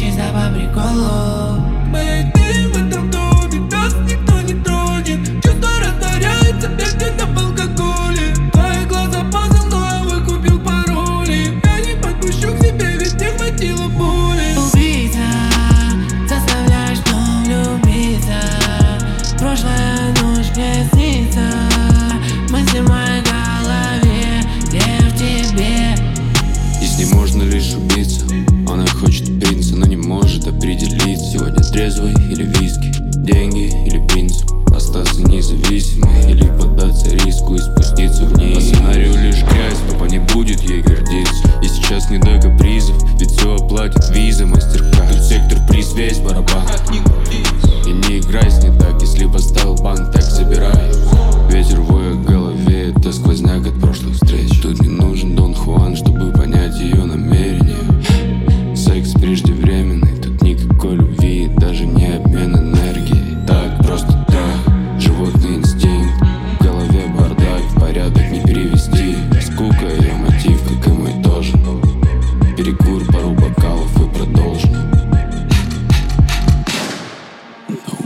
чисто по приколу. Моя идея в этом доме, нас никто не тронет. Чувство растворяется, медленно в алкоголе. Твои глаза пазл, но я выкупил пароли. Я не подпущу к себе, ведь не хватило боли. Убийца, заставляешь дом влюбиться. Прошлая ночь мне снится. Мысли в моей голове, где в тебе. И с ней можно лишь убиться. Она хочет принца, но не может определиться. Сегодня трезвый или виски, деньги или принцип. Остаться независимой или поддаться риску и спуститься вниз. По сценарию лишь грязь, папа не будет ей гордиться. И сейчас не до капризов, ведь все оплатит виза, мастер-карт. Тут сектор, приз, весь барабан. И не играй с не так, если поставил банк, так забирай. Ветер воет в голове, это сквозняк от прошлых встреч. Тут не нужен Дон Хуан, чтобы понять ее намерение. Секс преждевременный, тут никакой любви, даже не обмен энергией. Так, просто трах, животный инстинкт. В голове бардак, в порядок не перевести. Скука ее мотив, как и мой тоже. Перекур, пару бокалов и продолжим.